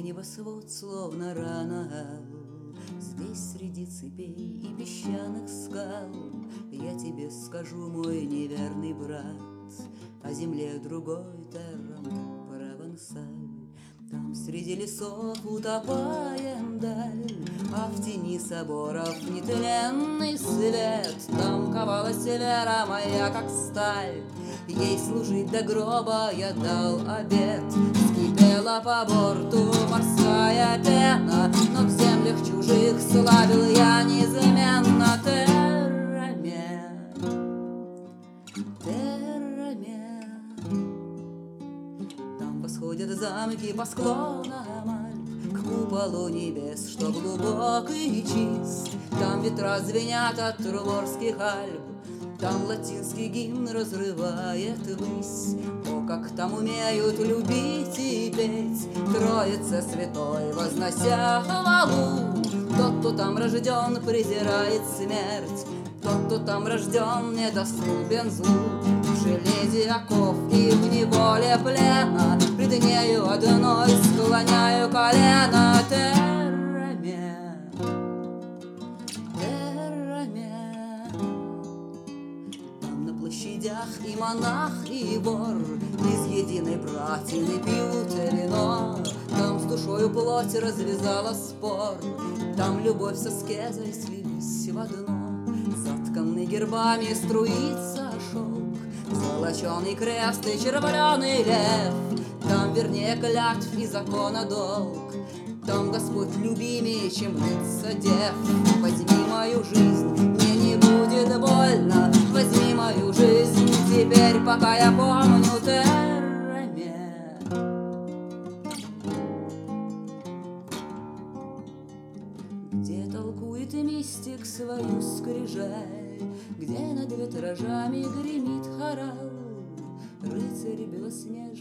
небосвод словно рана. Здесь среди цепей и песчаных скал я тебе скажу, мой неверный брат, о земле другой террам Провансаль. Там среди лесов утопаем даль, а в тени соборов нетленный свет. Там ковалась вера моя, как сталь, ей служить до гроба я дал обет. Скипела по борту морская пена, но в землях чужих славил я неизменно Террамен, Террамен. Там восходят замки по склонам Альп к куполу небес, что глубок и чист. Там ветра звенят от Труворских Альп, там латинский гимн разрывает высь. О, как там умеют любить и петь Троице Святой, вознося хвалу. Тот, кто там рожден, презирает смерть, тот, кто там рожден, недоступен злу. В железе оков и в неволе плена пред нею одной склоняю колено. Террамен, Террамен. Там на площадях и монах, и вор из единой братьины пьют вино. Там с душою плоть развязала спор, там любовь со аскезой слились в одно. Затканный гербами струится шелк, золоченый крест и червленый лев. Там вернее клятв и закона долг, там Господь любимее, чем лица дев. Возьми мою жизнь, мне не будет больно, возьми мою жизнь теперь, пока я помню Террамен. Где толкует мистик свою скрижаль, где над витражами гремит хорал, рыцарь белоснежный